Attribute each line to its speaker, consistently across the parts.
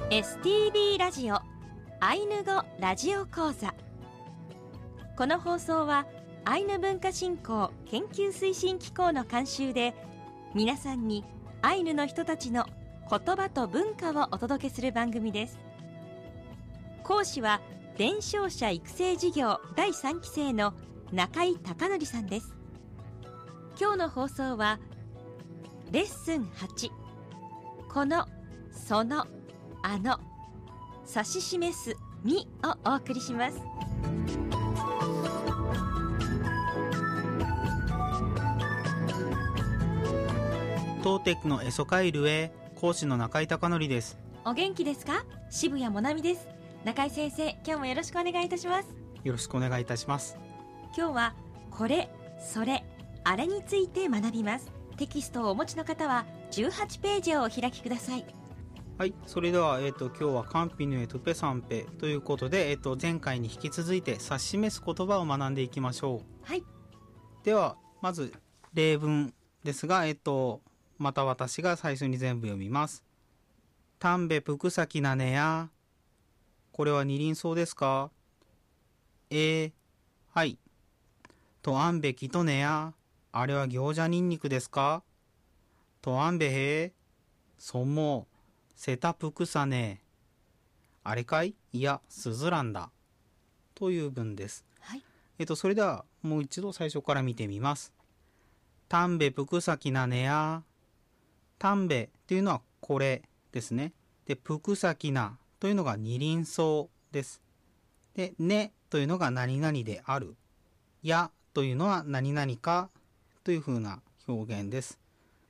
Speaker 1: STB ラジオアイヌ語ラジオ講座。この放送はアイヌ文化振興研究推進機構の監修で、皆さんにアイヌの人たちの言葉と文化をお届けする番組です。講師は伝承者育成事業第3期生の中井貴則さんです。今日の放送はレッスン8、この、その、あの、指し示す、みをお送りします。
Speaker 2: トーテックのエソカイルへ、講師の中井貴則です。
Speaker 1: お元気ですか？渋谷もなみです。中井先生、今日もよろしくお願いいたします。
Speaker 2: よろしくお願いいたします。
Speaker 1: 今日はこれ、それ、あれについて学びます。テキストをお持ちの方は18ページをお開きください。
Speaker 2: はい、それでは、今日はカンピヌエトゥペサンペということで、前回に引き続いて指し示す言葉を学んでいきましょう。
Speaker 1: はい。
Speaker 2: ではまず例文ですが、また私が最初に全部読みます。タンベプクサキナネや、これは二輪草ですか？はい。トアンベキトネや、あれは行者ニンニクですか？トアンベヘ、そも、セタプクサネ、あれかい？いや、スズランだ。という文です。
Speaker 1: はい。
Speaker 2: それではもう一度最初から見てみます。タンベプクサキナネや、タンベというのはこれですね。で、プクサキナというのが二輪草です。で、ねというのが何々である。やというのは何々かというふうな表現です。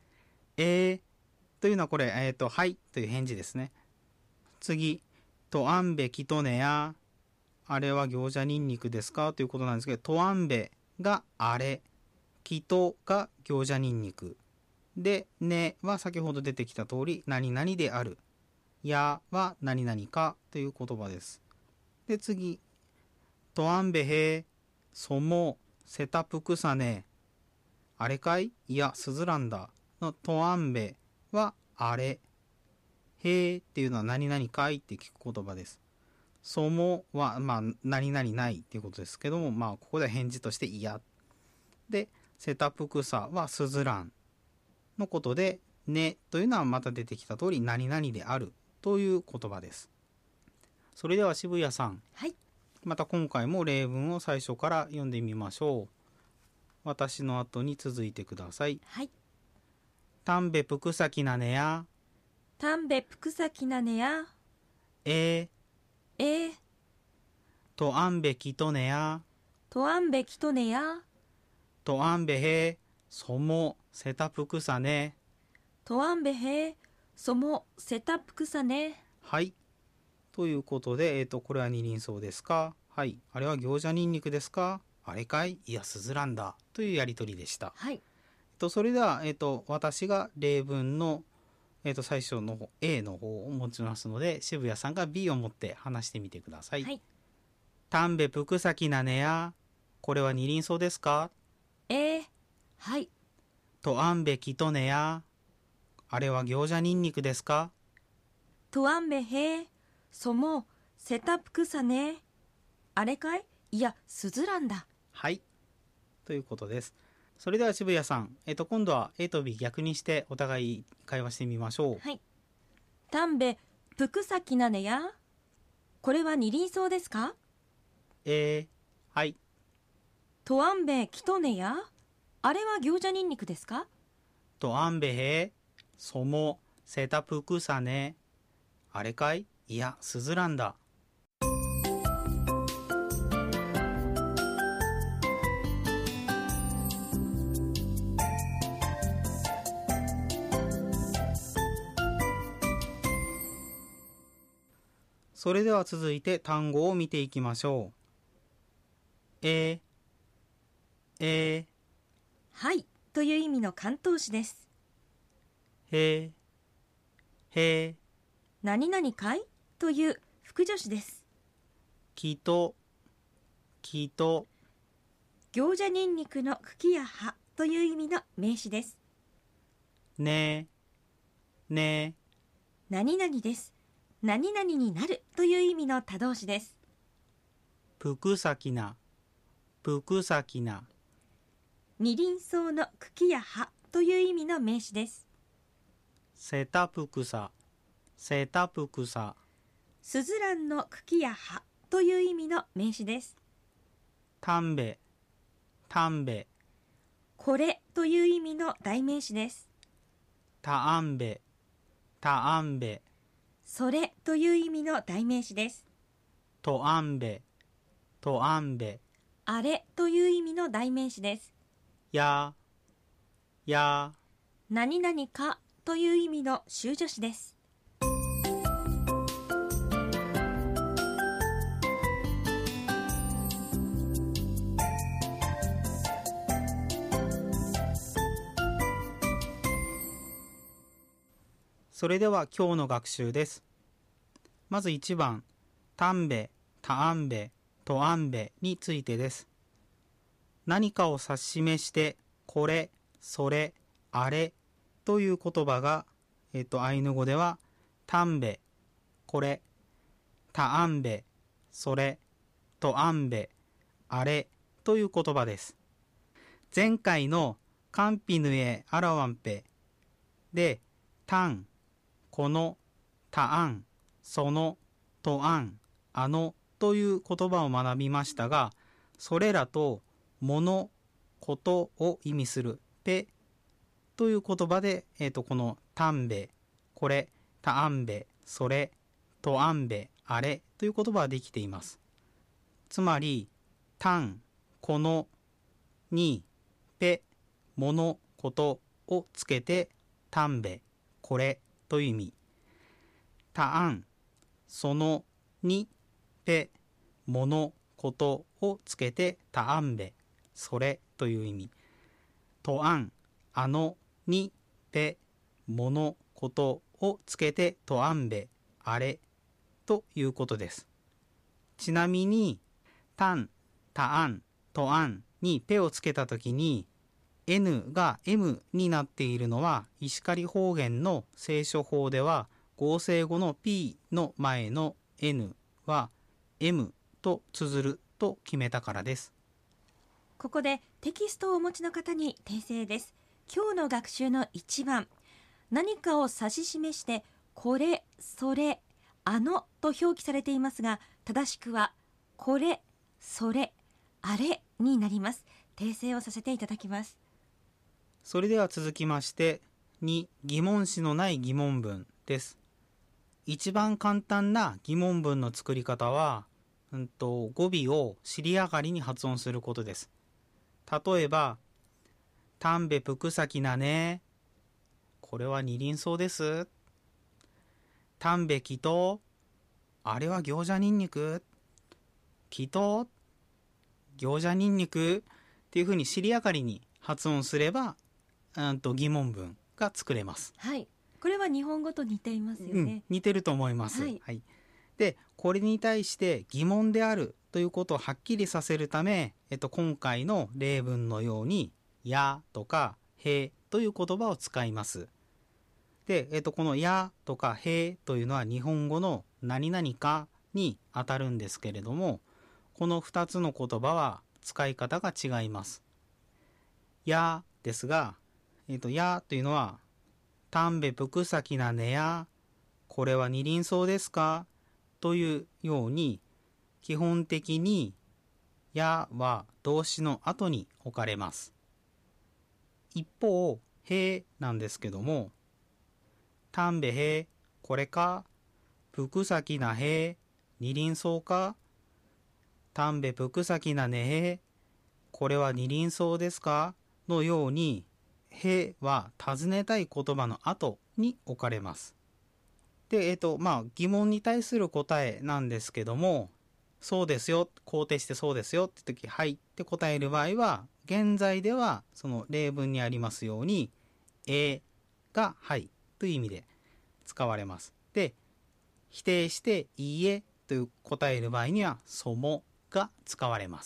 Speaker 2: というのはこれ、はいという返事ですね。次、トアンベキトネや、あれは行者ニンニクですかということなんですけど、トアンベがあれ、キトが行者ニンニク。で、ねは先ほど出てきた通り、何々である。やは何々かという言葉です。で、次、トアンベヘ、そも、セタプクサネ、あれかい？いや、スズランだ。のトアンベはあれ。へーっていうのは何々かいって聞く言葉です。そもは、何々ないっていうことですけども、ここでは返事としていや。で、セタプクサはスズランのことで、ねというのはまた出てきた通り何々であるという言葉です。それでは渋谷さん。
Speaker 1: はい。
Speaker 2: また今回も例文を最初から読んでみましょう。私の後に続いてください。
Speaker 1: はい。
Speaker 2: タンベプクサキナネや、
Speaker 1: タンベプクサキナネや、
Speaker 2: トアンベキトネや、
Speaker 1: トアンベキトネや、
Speaker 2: トアンベヘ、ソモ、セタプクサネ。
Speaker 1: トアンベヘ、ソモ、セタプクサネ。
Speaker 2: はい。ということで、これは二輪草ですか？はい。あれは行者ニンニクですか？あれかい？いや、スズランだ。というやりとりでした。
Speaker 1: はい。
Speaker 2: それでは、私が例文の、最初の A の方を持ちますので、渋谷さんが B を持って話してみてください。
Speaker 1: はい。
Speaker 2: タンベプクサキナネや、これは二輪草ですか？
Speaker 1: はい。
Speaker 2: トアンベキトネや、あれは行者ニンニクですか？
Speaker 1: トアンベヘ、ソモ、セタプクサネ。あれかい？いや、スズランだ。
Speaker 2: はい。ということです。それでは渋谷さん、今度は A と B 逆にしてお互い会話してみましょう。
Speaker 1: はい。タンベ、プクサキナネや、これは二輪草ですか？
Speaker 2: はい。
Speaker 1: トアンベ、キトネや、あれは行者ニンニクですか？
Speaker 2: トアンベヘ、ソモ、セタプクサネ。あれかい？いや、スズランだ。それでは続いて単語を見ていきましょう。
Speaker 1: はいという意味の関東詞です。
Speaker 2: へ
Speaker 1: 何々かいという副助詞です。
Speaker 2: きと
Speaker 1: 行者ニンニクの茎や葉という意味の名詞です。
Speaker 2: ね
Speaker 1: 何々です何々になるという意味の他動詞です。
Speaker 2: ぷくさきな、ぷくさきな。
Speaker 1: 二輪草の茎や葉という意味の名詞です。
Speaker 2: せたぷくさ、せたぷくさ。
Speaker 1: すずらんの茎や葉という意味の名詞です。
Speaker 2: たんべ、たんべ。
Speaker 1: これという意味の代名詞です。
Speaker 2: たあんべ、たあんべ。
Speaker 1: それという意味の代名詞です。
Speaker 2: とあんべ、とあんべ。
Speaker 1: あれという意味の代名詞です。
Speaker 2: や、や。
Speaker 1: 何々かという意味の修助詞です。
Speaker 2: それでは今日の学習です。まず1番、たんべ、たあんべ、とあんべについてです。何かを指し示して、これ、それ、あれという言葉が、アイヌ語では、たんべ、これ、たあんべ、それ、とあんべ、あれという言葉です。前回のカンピヌエアラワンペで、たん、この、たあん、その、とあん、あのという言葉を学びましたが、それらともの、ことを意味するぺという言葉で、このたんべ、これ、たあんべ、それ、とあんべ、あれという言葉はできています。つまり、たん、この、に、ぺ、もの、ことをつけて、たんべ、これという意味。たあん、その、に、ぺ、もの、ことをつけてたあんべ、それという意味。とあん、あの、に、ぺ、もの、ことをつけてとあんべ、あれということです。ちなみに、たん、たあん、とあんにぺをつけたときに、N が M になっているのは、石狩方言の聖書法では、合成語の P の前の N は M と綴ると決めたからです。
Speaker 1: ここでテキストをお持ちの方に訂正です。今日の学習の1番、何かを指し示してこれ、それ、あのと表記されていますが、正しくはこれ、それ、あれになります。訂正をさせていただきます。
Speaker 2: それでは続きまして2、疑問詞のない疑問文です。一番簡単な疑問文の作り方は、語尾を尻上がりに発音することです。例えば、たんべぷくさきなね。これは二輪草です。たんべきと。あれは行者ニンニク。きと。行者ニンニクっていうふうに尻上がりに発音すれば、疑問文が作れます。
Speaker 1: はい。これは日本語と似ていますよね。
Speaker 2: 似てると思います。はい。で、これに対して疑問であるということをはっきりさせるため、今回の例文のように、やとかへという言葉を使います。で、このやとかへというのは日本語の何々かに当たるんですけれども、この2つの言葉は使い方が違います。やですが、やというのは、たんべぷくさきなねや、これは二輪草ですかというように、基本的にやは動詞の後に置かれます。一方、へなんですけども、たんべへ、これか、ぷくさきなへ、二輪草か、たんべぷくさきなねへ、これは二輪草ですかのように、へは尋ねたい言葉の後に置かれます。で、疑問に対する答えなんですけども、そうですよ、肯定してそうですよって時、はいって答える場合は、現在ではその例文にありますように、がはいという意味で使われます。で、否定していいえという答える場合には、そもが使われます。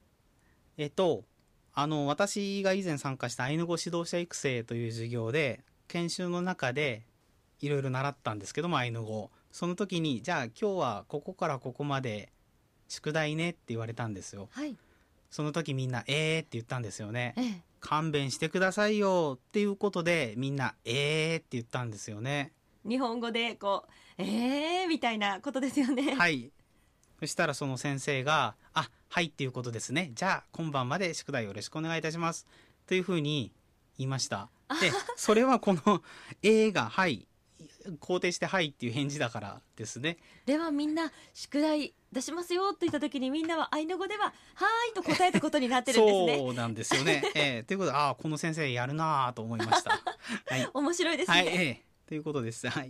Speaker 2: 私が以前参加したアイヌ語指導者育成という授業で、研修の中でいろいろ習ったんですけども、アイヌ語。 その時にじゃあ今日はここからここまで宿題ねって言われたんですよ。
Speaker 1: はい。
Speaker 2: その時みんなって言ったんですよね。
Speaker 1: ええ。
Speaker 2: 勘弁してくださいよっていうことでみんなって言ったんですよね。
Speaker 1: 日本語でこうみたいなことですよね。
Speaker 2: はい。そしたらその先生がはいっていうことですね。じゃあ今晩まで宿題よろしくお願いいたしますというふうに言いました。でそれはこのがはい肯定してはいっていう返事だからですね。
Speaker 1: ではみんな宿題出しますよと言った時にみんなはアイヌ語でははいと答えたことになってるんですね。
Speaker 2: そうなんですよね。ということでこの先生やるなと思いました。はい、
Speaker 1: 面白いですね。
Speaker 2: はい、ということです。はい。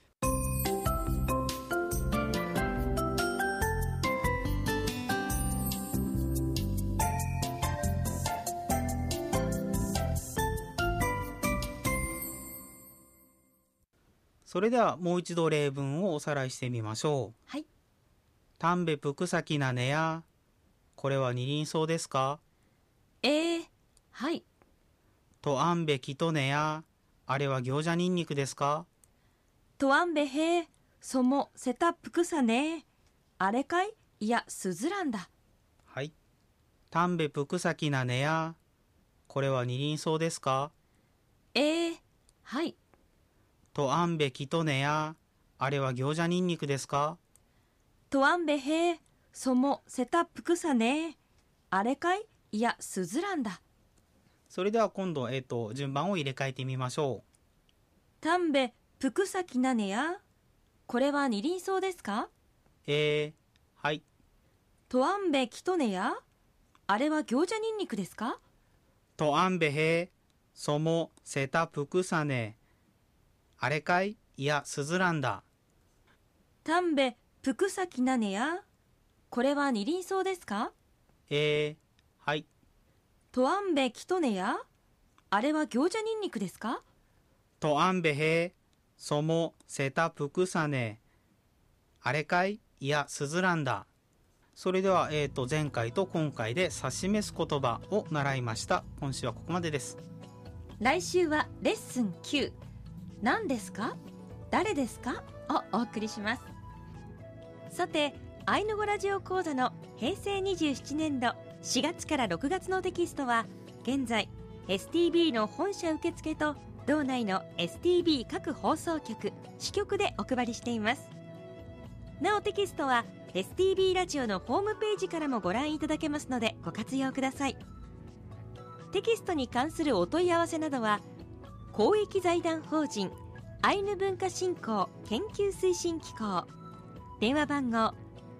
Speaker 2: それではもう一度例文をおさらいしてみましょう。
Speaker 1: はい。
Speaker 2: タンベプクサキナネや、これは二輪草ですか？
Speaker 1: はい。
Speaker 2: とアンベキトネや、あれは餃子ニンニクですか？
Speaker 1: とあんべへそもせたぷくさね。あれかい？いやスズランだ。
Speaker 2: はい。タンベプクサキナネや、これは二輪草ですか？
Speaker 1: はい。
Speaker 2: とアンベキトネや、あれは餃子ニンニクですか？
Speaker 1: とあんべへそもせたぷくさね。あれかい？いやスズランだ。
Speaker 2: それでは今度、順番を入れ替えてみましょう。
Speaker 1: タンベぷくさきなねや。これは二輪草ですか？
Speaker 2: はい。
Speaker 1: とあんべきとねや。あれは餃子ニンニクですか？
Speaker 2: とアンベヘそもせたぷくさね。あれかい？いやスズランだ。
Speaker 1: タンベぷくさきなねや。これは二輪草ですか？
Speaker 2: はい。
Speaker 1: とあんべきとねや。あれは餃子ニンニクですか？
Speaker 2: とアンベヘそもせたぷくさね。あれかい？いやスズランだ。それでは、前回と今回で指し示す言葉を習いました。今週はここまでです。
Speaker 1: 来週はレッスン9、何ですか？誰ですか？をお送りします。さて、アイヌ語ラジオ講座の平成27年度4月から6月のテキストは現在 STB の本社受付と道内の STB 各放送局支局でお配りしています。なおテキストは STB ラジオのホームページからもご覧いただけますのでご活用ください。テキストに関するお問い合わせなどは公益財団法人アイヌ文化振興研究推進機構電話番号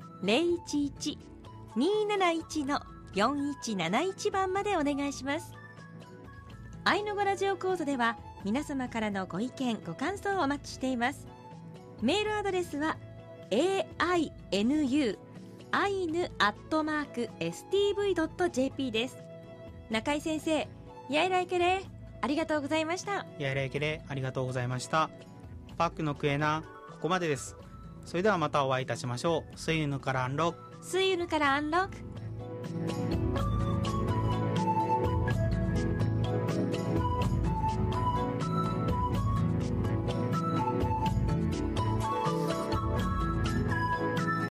Speaker 1: 011-271-4171 番までお願いします。アイヌ語ラジオ講座では皆様からのご意見ご感想をお待ちしています。メールアドレスは ainu@stv.jp です。中井先生、やいらいけれありがとうございました。
Speaker 2: やいらいけれありがとうございました。パックのクエナここまでです。それではまたお会いいたしましょう。スイユヌからアンロック。
Speaker 1: スイユヌからアンロック。